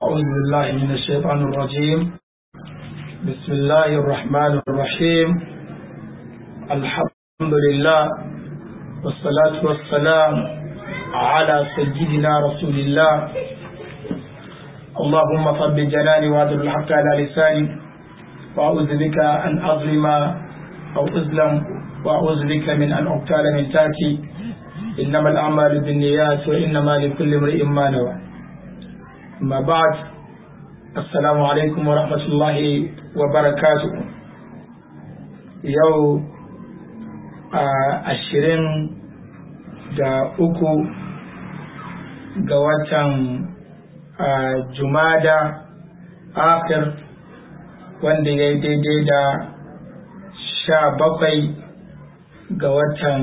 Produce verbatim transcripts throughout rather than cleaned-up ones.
أعوذ بالله من الشيطان الرجيم. بسم الله الرحمن الرحيم. الحمد لله والصلاة والسلام على سيدنا رسول الله. اللهم صب جناني وأدر الحق على لساني، وأعوذ بك أن أظلم أو أظلم، وأعوذ بك من أن أقتال من تحتي. إنما الأعمال بالنيات وإنما لكل امرئ ما نوى. أما بعد، السلام عليكم ورحمة الله وبركاته. يوم ashirin da uku ga watan Jumada Akhir, wanda ya yi daidai da sha bakwai ga watan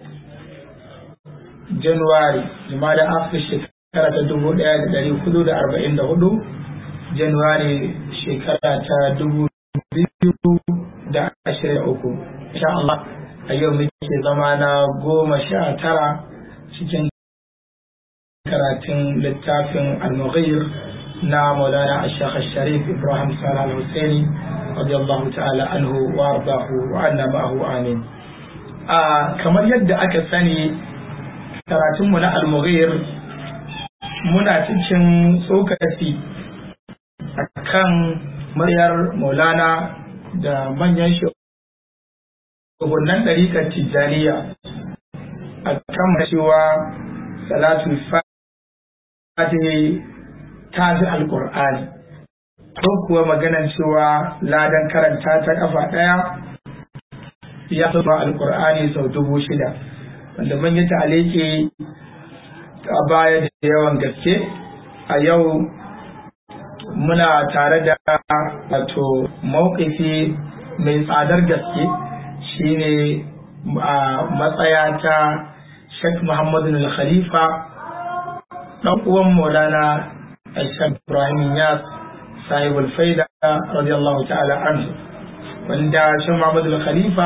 Januwari. Jumada Akhir shekara ta dubu ɗaya da ɗari hudu da arba'in da hudu, Januwari shekara ta dubu biyu da ashirin da uku. Insha Allah a yau muke zama na goma sha tara cikin karatun littafin al-Mughir na Maulana Al-Sheikh Al-Sharif Ibrahim Salih Al-Husaini radiyallahu ta'ala anhu wa ardahu wa anna ma'ahu amin. A kamar yadda aka sani, karatunmu na al-Mughir muna cikin tsokaci akan muryar Maulana da manyan shugabannin ɗariƙar Tijjaniya a kan cewa salatul fatihi ta fi alƙur'ani, ko kuwa maganan cewa ladan karanta ta ƙafa ɗaya ya fi alƙur'ani sau dubu shida, wanda mun yi ta'aliki a baya da yawan gaske. A yau muna tare da wato mawqifi mai tsadar gaske, shine a matsaya ta Sheikh Muhammadu Al-Khalifa, ɗan uwan Maulana Sheikh Ibrahim Yas sahibul faida radiyallahu ta'ala anhu, wanda Sheikh Muhammadu Al-Khalifa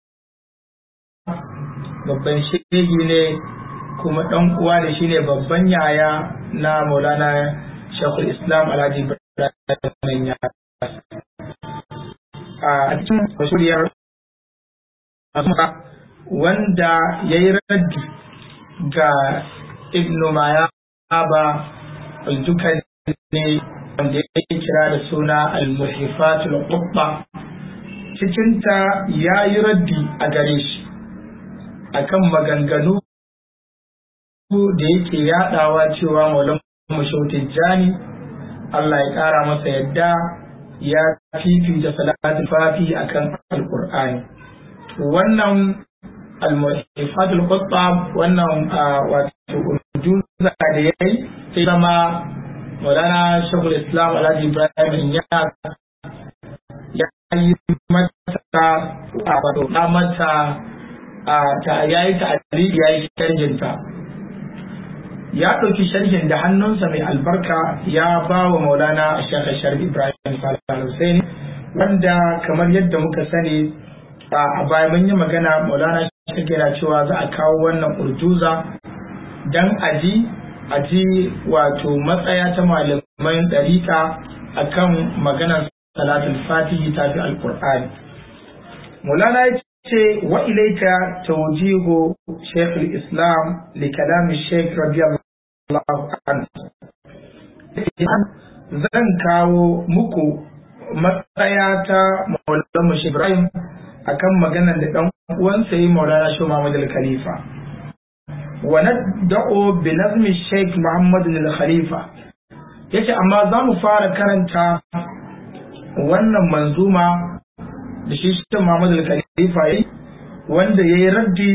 babban shege ne kuma ɗan uwa da shine babban yaya na Maulana Sheikhul Islam Alhaji Ibrahim Yas. A cikin basuriyar wanda ya yi raddi ga Ibn Mayaba al-Jukani wanda ya kira da suna al-Muhifatul Qubba, cikinta ya yi raddi a gare shi akan maganganu da yake yadawa cewa Maulana Shehu Tijjani Allah ya kara masa yadda ya fifita salatul fati akan alqur'ani. Wannan al-Muhifatul Qubba, wannan wato ujuza da yayi sai zama Maulana Sheikhul Islam Alhaji Ibrahim Yas ya yi mata wato mata ta yayi ta aliki yayi sharhinta, ya ɗauki sharhin da hannunsa mai albarka ya ba wa Maulana Sheikh Sharif Ibrahim Salih Al-Husaini, wanda kamar yadda muka sani a baya mun yi magana, Maulana Sheikh yana cewa za a kawo wannan urjuza dan aji aji wato matsaya ta malaman ɗariƙa akan maganar salatul fatihi ta fi alƙur'ani. Maulana ya ce wa ilaika tawjihu Sheikh al-Islam li kalam Sheikh radiyallahu zan kawo muku matsaya ta Maulana Sheikh Ibrahim akan maganar da dan uwansa yi Maulana Sheikh Muhammad Al-Khalifa, wa nad'u bi nazmi Sheikh Muhammad Al-Khalifa. Yace amma za mu fara karanta wannan manzuma da shi Sheikh Muhammad Al-Khalifa yayi, wanda yayi raddi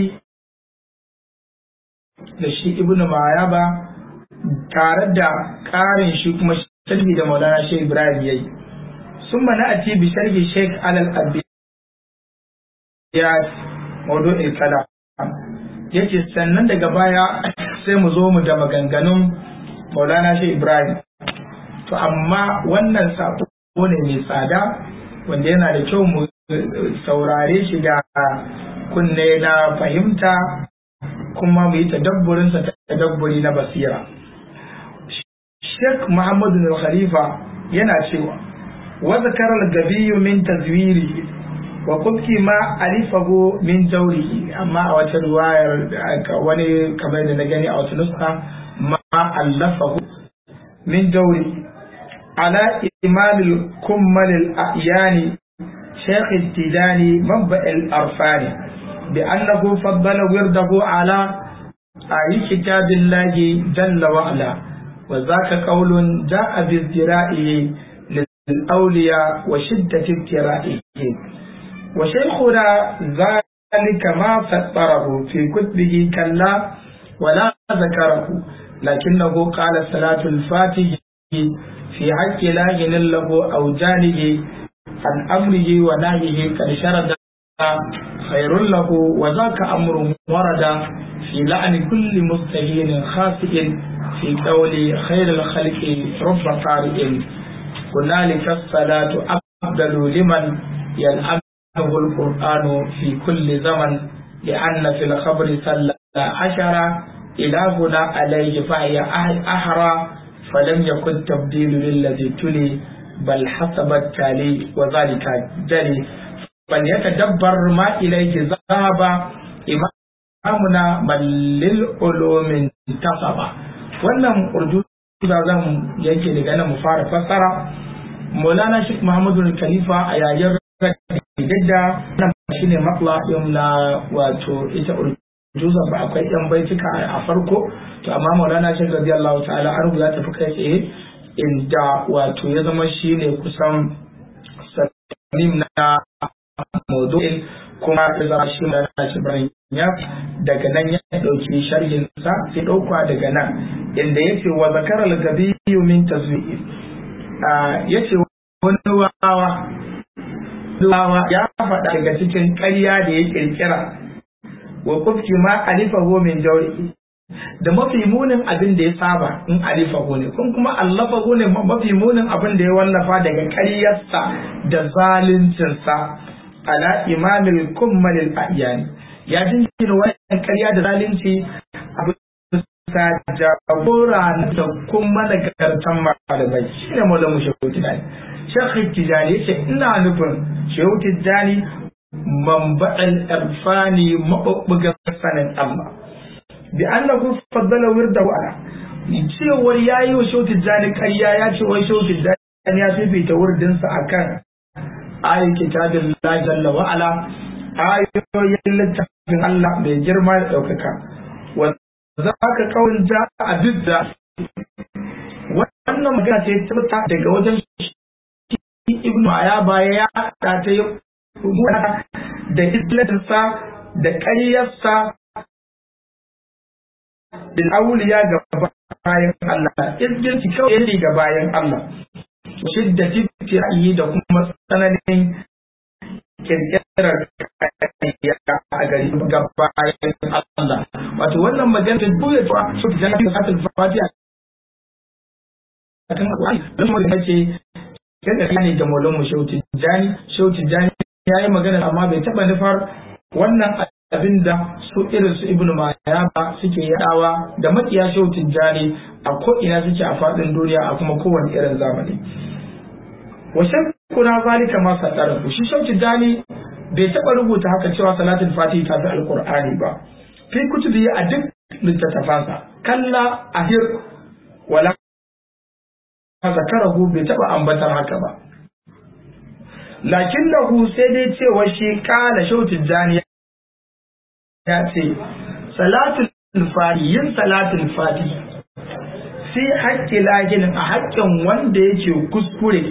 da shi Ibn Mayaba, tare da ƙarin shi kuma sharhi da Maulana Sheikh Ibrahim yayi. Summa na'ati bi sharhi Sheikh Al-Abiyat mawdu'il kalam. Yace sannan daga baya sai mu zo mu da maganganun Maulana Sheikh Ibrahim. To amma wannan sako ne mai tsada wanda yana da kyau mu saurare shi da kunne na fahimta, kuma mu yi tadabburinsa tadabburi na basira. Sheikh Muhammad al-Khalifa yana cewa wa zakara al-gabi min tazwiri wa kubki ma alifahu min jawrihi, amma a wata riwayar wani kamar da na gani a wata nuska ma allafahu min jawrihi ala imam al-kummal al-ayani Sheikh al-Tijani mabba' al-arfani bi annahu faddala wirdahu ala ayi kitabillahi jalla wa ala wa zaka qawlun ja'a bi izra'ihi lil-awliya wa shiddati ibtira'ihi وشيخنا ذلك ما فطره في كتبه كلا ولا ذكره، لكنه قال صلاة الفاتح في حق لا ينل له أو جانه عن أمره ونهيه قد شرد خير له، وذاك أمر ورد في لعن كل مستهين خاسئ في قول خير الخلق رب قارئ، هنالك الصلاة أفضل لمن يلعن له القرآن في كل زمن، لأن في الخبر صلى عشرة إلى هنا عليه فهي أحرى، فلم يكن تبديل للذي تلي بل حسب التالي وذلك جلي، فليتدبر ما إليه ذهب إمامنا من للعلوم انتصب. wannan urdu da zan yanke daga nan mu fara fassara. Maulana Sheikh Muhammadu Khalifa a yayin da nan shine matla din na wato ita urjuza ba akwai yan baitika a farko, to amma Maulana Sheikh radiyallahu ta'ala an ya tafi kai tsaye inda wato ya zama shine kusan sanim na mawdu'in, kuma ya zama shi na Ibrahim ya daga nan ya dauki sharhin sa sai dauka daga nan inda yace wa zakara al-gabi min tazwi'i, yace wani wawa Lawa ya faɗa daga cikin ƙarya da ya ƙirƙira wa kufki ma alifahu min jawri, da mafi munin abin da ya saba in alifahu ne, kun kuma allafahu ne mafi munin abin da ya wallafa daga ƙaryarsa da zaluncinsa ala imamil kummalil ahyani, ya jinjina wannan ƙarya da zalunci abin sa jagora da kuma nagartan malamai shine maulamu shehu tijani. Sheikh Tijani yace ina nufin Shehu Tijani manba'al irfani mabubbugan sanin Allah bi annahu faddala wirdahu ala, cewar yayi wa Shehu Tijani ƙarya, ya ce wai Shehu Tijani ya fifita wurdin sa akan ayi kitabillahi jalla wa ala, ayoyin littafin Allah mai girma da daukaka, wa zaka kawun ja a didda wannan magana ce ta daga wajen Ibn Ayaba ya ta ta yi da islatinsa da ƙaryarsa da auliya ga bayan Allah, izgirci kawai yake ga bayan Allah, shidda tifti ra'ayi da kuma tsananin kirkirar ƙarya a gari ga bayan Allah. Wato wannan magana ta buya ta su ta jana ta satin fatiha akan Qur'ani, don mu ce yadda ne ga Maulana Shehu Tijani. Shehu Tijani ya yi magana amma bai taɓa nufar wannan abin da su irin su Ibn Mayaba suke yadawa da makiya Shehu Tijani a ko'ina suke a faɗin duniya a kuma kowane irin zamani. Wasan kuna zalika ma sadara shi Shehu Tijani bai taɓa rubuta haka cewa salatul fatihi ta fi alqur'ani ba fi kutubi a duk littattafansa, kalla ahir wala zakarahu bai taba ambatar haka ba, lakin lahu sai dai cewa shi kala Shehu Tijani ya ce salatul fatihi, yin salatul fatihi fi haƙƙi laginin a haƙƙin wanda yake kuskure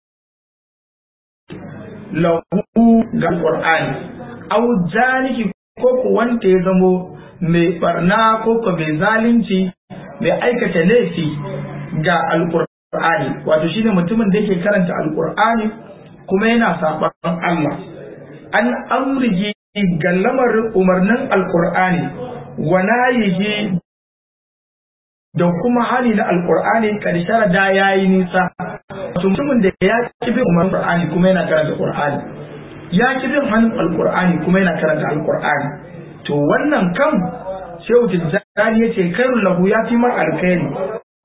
lahu ga Qur'ani, au janiki ko ku wanda ya zamo mai barna ko ko mai zalunci mai aikata laifi ga alqur'ani, wato shine mutumin da yake karanta alqur'ani kuma yana saban Allah, an amriji ga lamarin umarnin alqur'ani wa nayihi da kuma hali na alqur'ani kadishara da yayi nisa, wato mutumin da ya kibi umarnin alqur'ani kuma yana karanta alqur'ani, ya kibi hannun alqur'ani kuma yana karanta alqur'ani, to wannan kan Shehu Tijjani yace kairul lahu ya fi mar alkhairi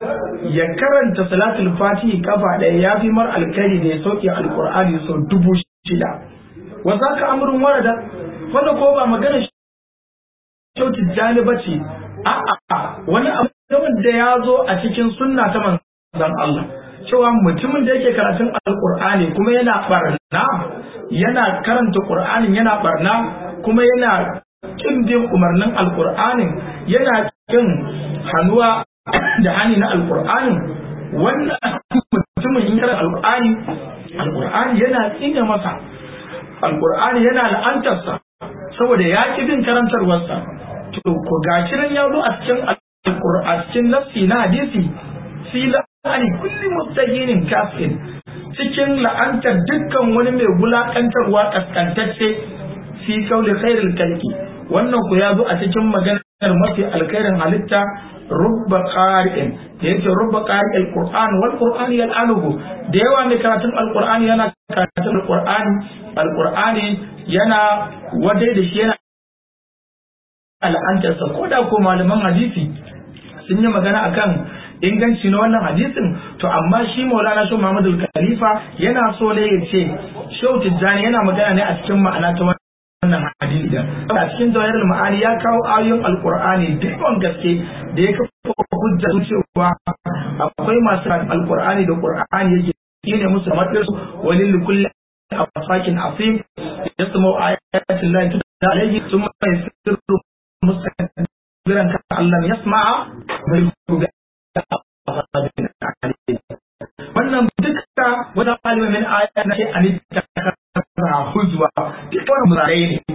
ya karanta salatul fatihi kafa ɗaya ya fi mar alkhairi da ya sauke alqur'ani sau dubu shida wa zaka amrun warada wanda ko ba magana shautin jaliba ce a'a wani abu da ya zo a cikin sunna ta manzon Allah cewa mutumin da yake karatun alqur'ani kuma yana barna yana karanta qur'anin yana barna kuma yana kin bin umarnin alqur'anin yana kin hanuwa da hani na alqur'ani wannan mutumin in karanta alqur'ani alqur'ani yana tsine masa alqur'ani yana la'antarsa saboda ya ki bin karantarwarsa to ko gashi nan ya zo a cikin alqur'ani cikin nafsi na hadisi fi la'ani kulli mustahinin kafin cikin la'antar dukkan wani mai gulakantarwa kaskantacce fi kauli khairul kalki wannan ku ya zo a cikin maganar mafi alkhairin halitta rubba qari'in da yake rubba qari'il qur'an wal qur'an yal'anuhu da yawa ne karatun alqur'ani yana karatun alqur'ani alqur'ani yana wadai da shi yana al'antarsa ko da ko malaman hadisi sun yi magana akan inganci na wannan hadisin to amma shi Maulana Shehu Muhammad Khalifa yana so ne ya ce Shehu Tijjani yana magana ne a cikin ma'ana ta wannan hadisi a cikin Jawahirul Ma'ani ya kawo ayoyin Alqur'ani da yawan gaske da ya kafa hujja cewa akwai masu Alqur'ani da Qur'ani yake shine musu matsayar su walil kulli afakin afim yasmu ayatul lahi tudda alayhi thumma yasirru mustaqbiran ka Allah yasma'a bil wannan duka wata kalma min ayat na an ta hujwa dukkan murai ne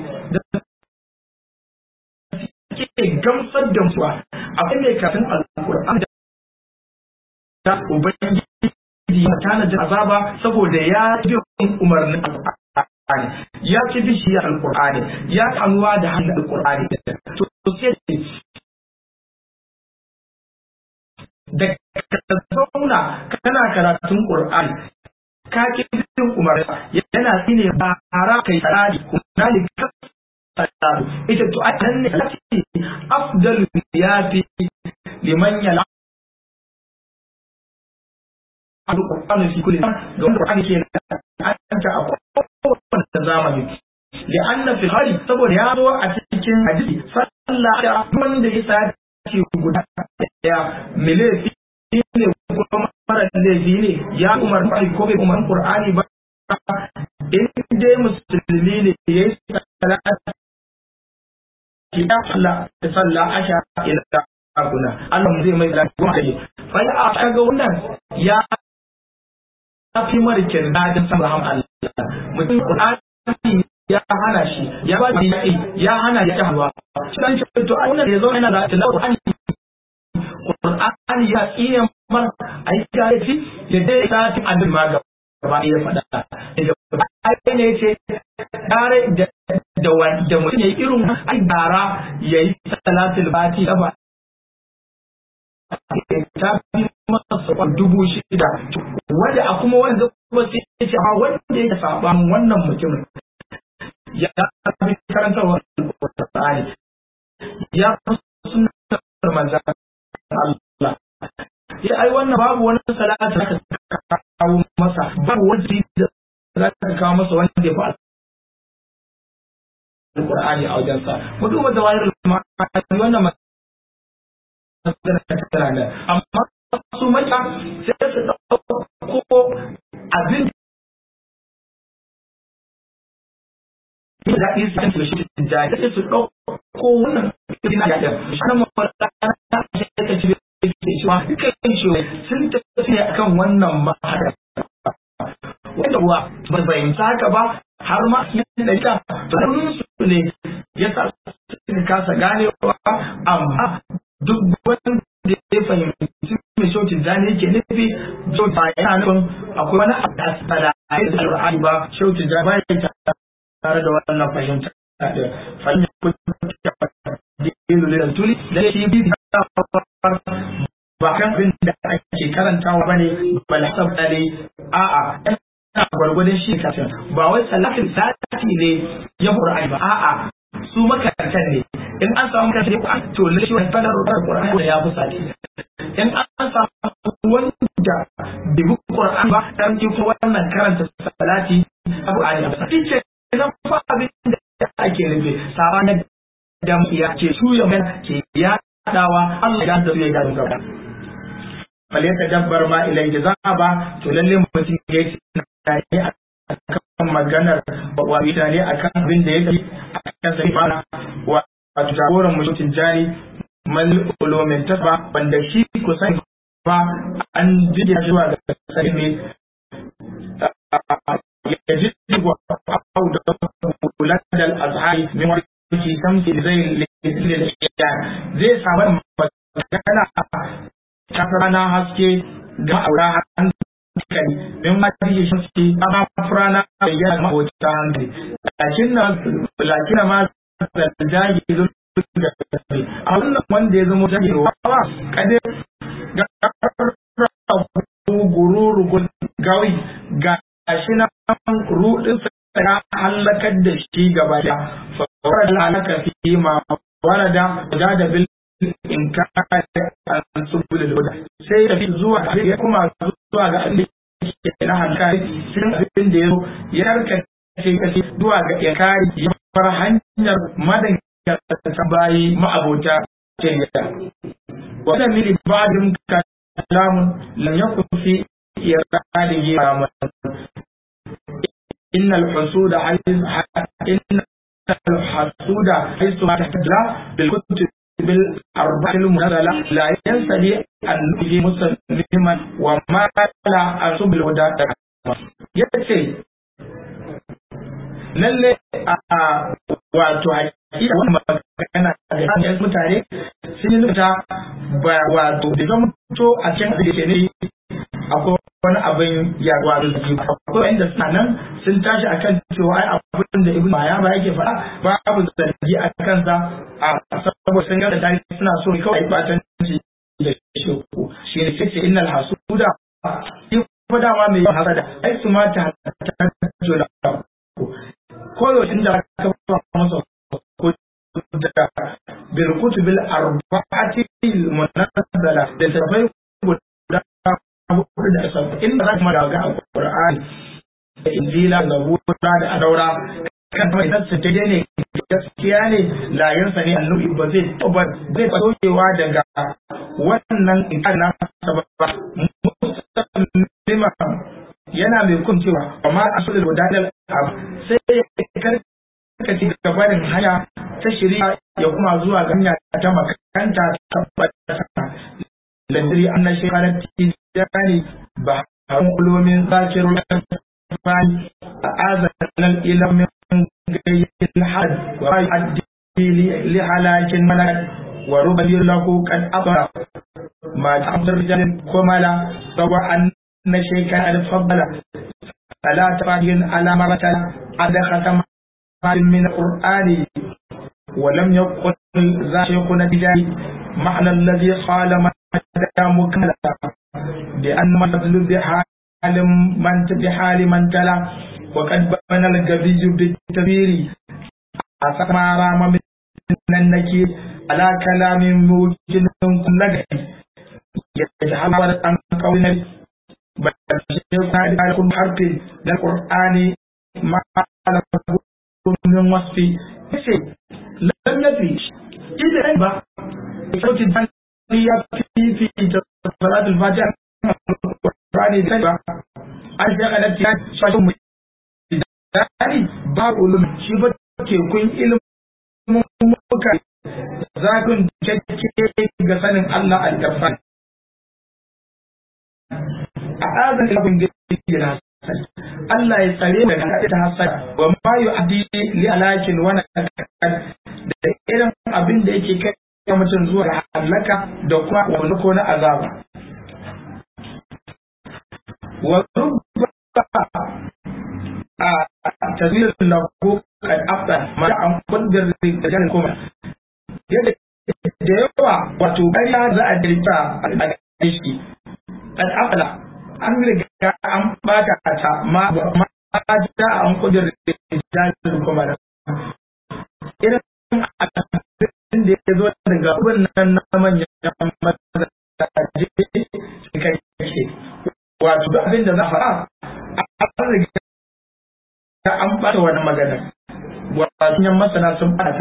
da ke gamsar da mutuwa abin da kafin alquran da ubangiji ya tana da azaba saboda ya bi umarnin alqur'ani ya ci bishiyar alqur'ani ya kanuwa da hannun alqur'ani to sai da ka zauna kana karatun Qur'ani ka ki bin umar yana tsine ba ara kai tsari kuma ne ka tsari ita to a nan ne lati afdalu yafi liman yala al-Qur'ani fi kulli don Qur'ani ke anta a kowace zamani li'anna fi hali saboda ya zo a cikin hadisi sallallahu alaihi wanda ya sa ce guda daya milefi ne kuma mara laifi ne ya umar bai ko bai umar Qur'ani ba in dai musulmi ne yayi salati ya Allah ta salla asha ila abuna Allah zai mai lafiya fa ya kaga wannan ya fi markin dadin sabraham Allah mutum Qur'ani ya hana shi ya ba shi ya hana ya hawa dan to wannan ya zo yana da Qur'ani Qur'ani ya iya mar aiki ya fi ya dai satin annabi ma gaba ya fada ai ne ce tare da da wanda mutum yayi irin ai bara yayi salatul fati ba ta fi masa dubu shida wanda a kuma wanda kuma sai ya ce ha wanda ya saba wannan mutumin ya fi karantarwa Qur'ani ya sunnar manzon Allah ya ai wannan babu wani salatu da ka kawo masa babu wani da ka kawo masa wanda ya fa Qur'ani a wajen sa mu duba da wayar ma'ani wannan magana ta da amma su mata sai su dauko abin da is kan su shi da sai su dauko wannan ina ya da shi mu fara ta ci kan shi sun tafi akan wannan mahada wanda wa ba bai saka ba har ma yin da ita don su ne yasa suka kasa ganewa amma duk wanda ya fahimci mai shautin zane yake nufi shautin ba yana nufin akwai wani abu da asala a yi da al'adu ba shautin zane ba ya tare da wannan fahimta da fahimta da tuli da shi bi ba kan abin da ake karantawa bane balhasab ne a'a ina gwargwadon shi kafin ba wai salatin sati ne ya Qur'ani ba a'a su makarantar ne in an samu makarantar Qur'ani to lalle wannan fadar Qur'ani ya fi sati in an samu wanda bai bi Qur'ani ba dan ki kuma wannan karanta salati Qur'ani ba sai nan fa abin da ake nufi sabanin da ya ce su ya ke ya dawa Allah ya da su ya gaba gaba bale ta dabbar ma ilai ba to lalle mutum ya ce ne akan maganar wa mutane akan abin da yake akan sai fara wa jagoran mutum jari mal ulumin tasba wanda shi kusan ba an jiya zuwa ga sai ne ya ji wa au da ulad al azhari min wani tamti zai lil zai samu magana ta rana haske ga aura an kai min ma ji shi ba furana ya ma wata hankali lakin na lakin ma da jahi da a wannan wanda ya zama jahi wa kade ga gururu gawi ga shi na rudin sa halakar da shi gaba da fara halaka fi ma warada da bil in ka an subul huda sai da zuwa ya kuma zuwa ga Allah na hankali sun abin da yazo ya karkace kace zuwa ga yakari ya fara hanyar madan ta bayi ma'abota shari'a wannan ne ba'dun kalamun lam yakun fi iradihi raman innal husuda hayy innal hasuda haythu ma tahdla bil kutub bil arba'il munazala la yansali an yuji musliman wa ma la asbil huda yace lalle a wato hakika wannan magana da mutane sun yi nuta ba wato da zama to a cikin abin da ke ne akwai wani abin ya wato da ke akwai inda suna nan sun tashi akan cewa ai abin da ibn Maya ba yake faɗa babu zargi a kansa a saboda sun ga da tarihi suna so ne kawai batanci da shi shi ne sai innal hasuda shi ko dama mai hasada ai su ma ta jola koyoshin da aka fara masa ko da bil kutubil arba'ati munazzala da tafai guda hudu da sabbi inda za kuma daga alqur'ani da injila da zabura da adaura kan mai tsatsa ta ne gaskiya ne layansa ne annabi ba zai ba zai sokewa daga wannan ikana sababa muslima yana mai kun cewa amma asulul wadadal sai karka ci gabanin hanya ta shari'a ya kuma zuwa ga hanya ta makanta tabbata ladri anna shaykhana tijani ba hawan ulumin zakirul fani azan ilm min gayyil had wa addi li halakin malak wa rubayyu lahu qad abara ma ta'amdur jalin kumala sawa an shaykhana al-fadla ala tafadin ala maratan ada khatam من القرآن ولم يقل ذا شيخنا تجاري معنى الذي قال ما دام كلا بأن مثل بحال من بحال من تلا وقد بنى الجبيج بالتبير أسمع رام من النكير على كلام موجن كل يجعل عن قولنا بل شيخنا يكون حرف للقرآن ما من وصفي شيء لم يدري إذا أيضا صوت الدنيا في في صلاة الفجر راني تبع أشياء التي شاشوا مداني باب علوم شبه كون علم مكان ذاكن كيكي غسان الله الكفان أعاذ الله من جيران Allah ya tsare mu daga ta hasada wa ma yu'addi li alakin wa da irin abin da yake kai mutum zuwa ga halaka da kuma wani ko na azaba wa rubba a tazwir lahu kad afda ma an kundar da jan kuma yadda da yawa wato kariya za a dirta a shi kad afda an riga an bata ta ma ma ta an kudur da kuma da irin sahun nan na manyan mazaje kai ke wato da abin da za a fara an riga an bata wani magana wato yan masana sun bata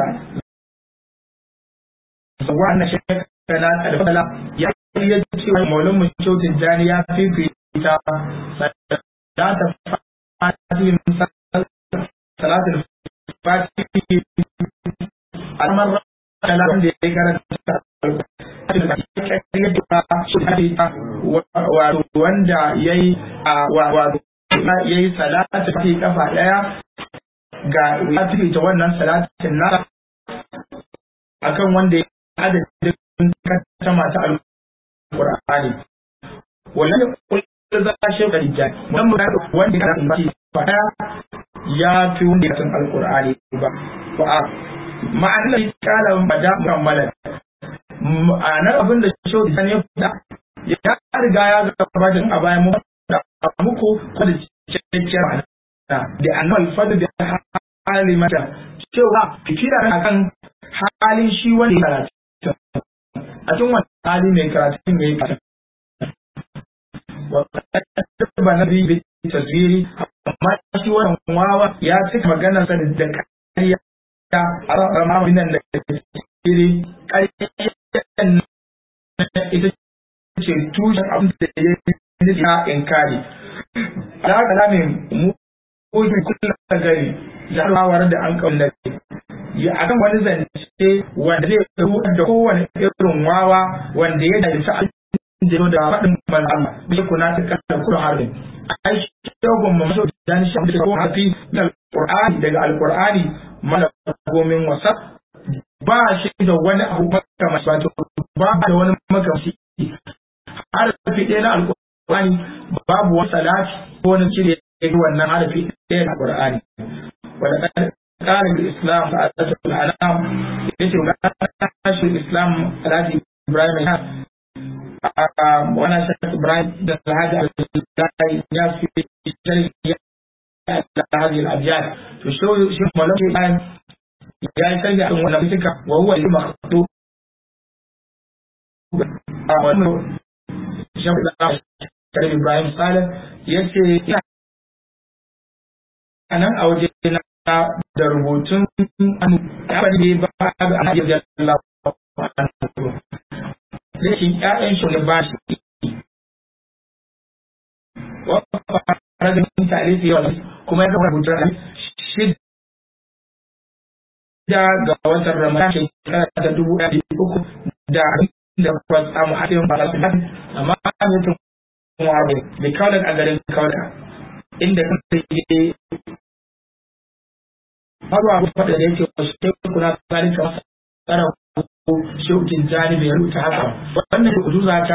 wannan shekara da fala ya yi cewa maulun mu kyautin jani ya fifita da ta fati salatul fati al'amar kalam da ya karanta wato wanda yayi wato yayi salatu fi kafa daya ga ya fifita wannan salatin nasa akan wanda adadin kama ta alqur'ani wallahi kullu za shi ga rijal mun mun wanda ka yi fada ya fi wanda ya san alqur'ani ba ba ma'anar kala bada mu'amalan ma'anar abin da shi da ne da ya riga ya gaba da a bayan mu da muku ko da cikakken ma'ana da annal fadu da hali mata cewa fikira akan halin shi wanda ya karatu a cikin wani hali mai karatu mai karatu wa ba na bi tasiri amma shi wannan wawa ya cika maganar sa da kariya ta arama minan da tasiri kariyan ita ce tushen abin da ya yi ya inkari ala kalamin mu ko kullum gari ya rawar da an kaunace ya akan wani zance wanda zai rubuta da kowane irin wawa wanda ya dace sa da da faɗin manzon bai kuna ta kallon kullu harbi ai shogon mu so dan shi da ko hafi da alqur'ani daga alqur'ani mala gomin wasa ba shi da wani abu makamashi wato ba da wani makamashi harfi ɗaya na alqur'ani babu wani salati ko wani cire wannan harfi ɗaya na alqur'ani wanda قال الإسلام فأسس الأنام يجب أن الإسلام على إبراهيم وأنا شخص إبراهيم هذا الناس في هذه الأبيات فشو شو ملك إبراهيم يا سيدي ولا بيتك وهو اللي مخطوب شوف إبراهيم قال يجي أنا أوجدنا da rubutun abin da ba ga annabi sallallahu alaihi wasallam da shi ƴaƴan shi da ba shi wa fara da tarihi wa kuma ya rubuta shi da ga watan Ramadan shekara ta dubu ɗaya da uku da da ba samu hadin ba amma an yi tun wa da kawai a garin kawai inda kan yi babu abu faɗa da yake wasu kuna tsari kamar tsara ko shaukin jani bai rubuta haka wannan da kudu za ta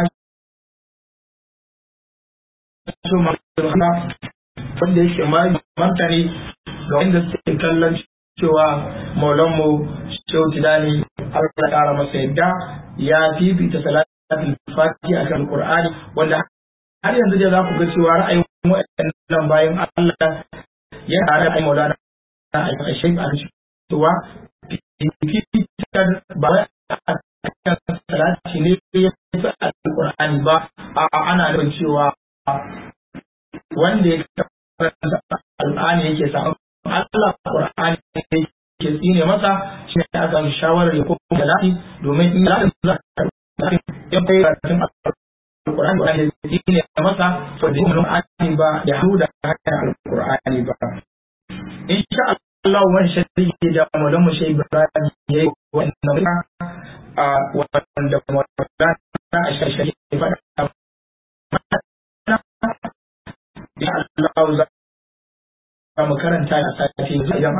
so ma wanda yake ma martani ga wanda suke kallon cewa maulanmu shauki dani Allah ya ƙara masa yadda ya fifita salatul fatiha akan alqur'ani wanda har yanzu da za ku ga cewa ra'ayin wa'annan bayan Allah ya tare da maulana a ƙarshen a cewa fifikar ba a kan salati ne ya fi alƙur'ani ba a ana nufin cewa wanda ya karanta alƙur'ani yake samun Allah alƙur'ani yake tsine masa shi ne aka shawarar ya koma da lafi domin in ya za a ya kai karatun alƙur'ani ba ya tsine masa to da yin alƙur'ani ba ya hau da hakan alƙur'ani ba insha Allah wani shari'i da malamu shi Ibrahim yayi wannan a wanda wanda a shari'i fada ya Allah za mu karanta a sati idan